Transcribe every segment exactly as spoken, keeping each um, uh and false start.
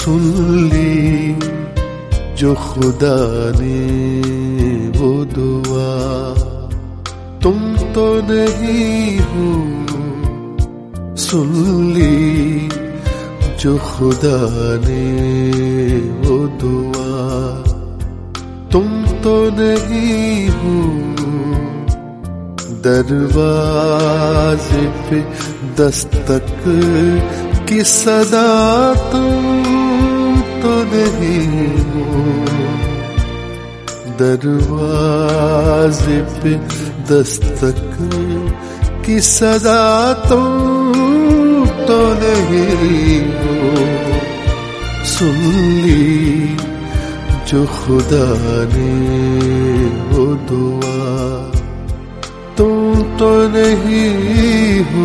सुन ली जो खुदा ने वो दुआ, तुम तो नहीं हो। सुन ली जो खुदा ने वो दुआ, तुम तो नहीं हो। दरवाजे पे दस्तक की सदा, तुम तो नहीं हो। दरवाजे पे दस्तक की सदा, तुम तो नहीं हो। सुन ली जो खुदा ने वो दुआ, तुम तो नहीं हो।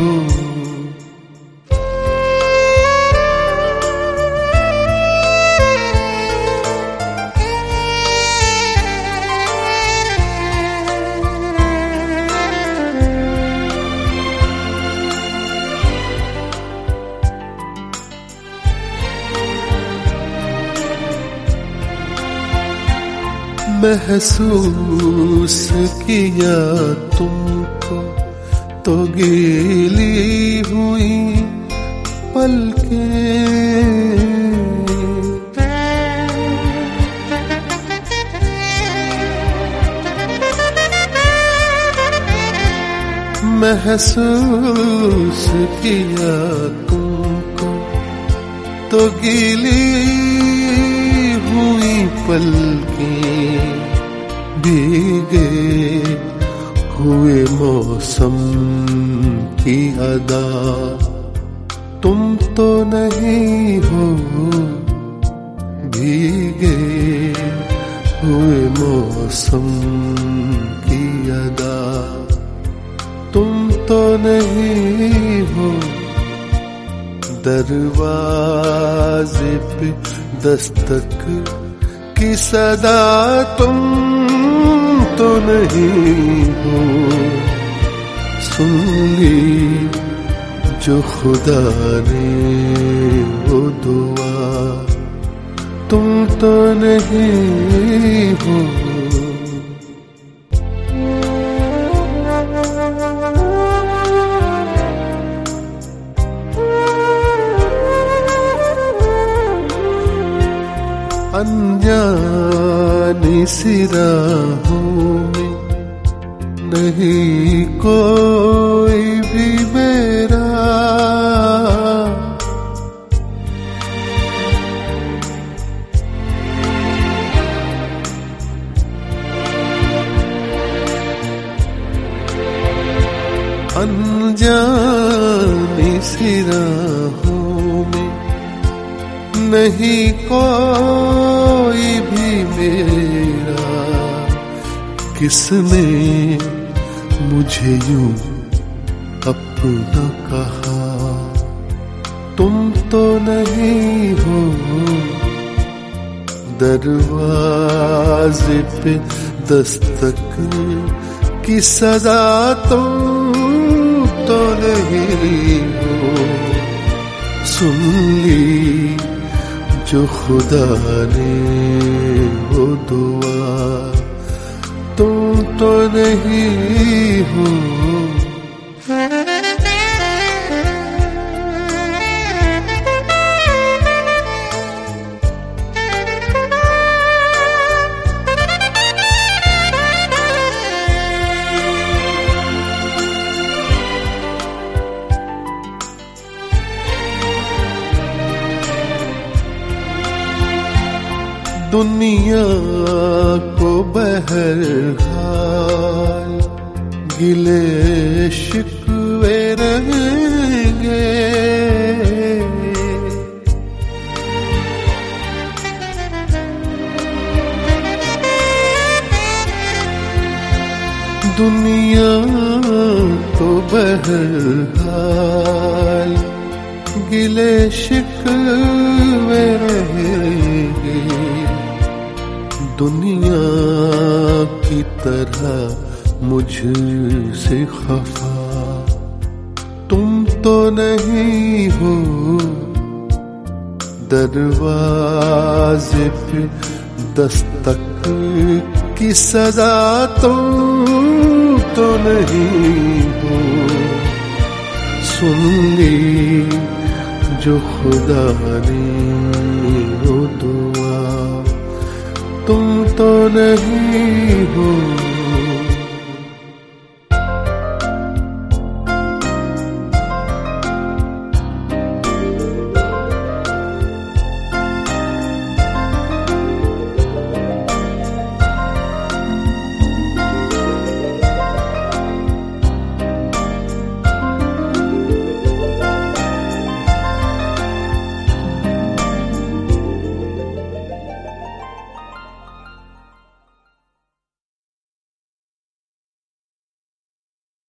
महसूस किया तुमको तो गीली हुई पलकें, महसूस किया तुमको तो गीली हुई पलकें। भीगे हुए मौसम की अदा, तुम तो नहीं हो। भीगे हुए मौसम की अदा, तुम तो नहीं हो। दरवाजे पे दस्तक की सदा, तुम तो नहीं हो। सुन ली जो खुदा ने वो दुआ, तुम तो नहीं हो। अनजानी सी राहों में नहीं कोई भी मेरा, अनजानी सी राहों में नहीं कोई भी मेरा। किसने मुझे यूं अपना कहा, तुम तो नहीं हो। दरवाजे पे दस्तक की सदा, तुम तो नहीं हो। सुन ली जो खुदा ने वो दुआ, तुम तो नहीं हो। दुनिया को बहरहाल गिले शिकवे रहेंगे, दुनिया को बहरहाल गिले शिकवे रहेंगे। दुनिया की तरह मुझसे खफा तुम तो नहीं हो। दरवाजे पे दस्तक की सजा तुम तो नहीं हो। सुन ली जो खुदा ने वो दुआ तुम तो नहीं हो।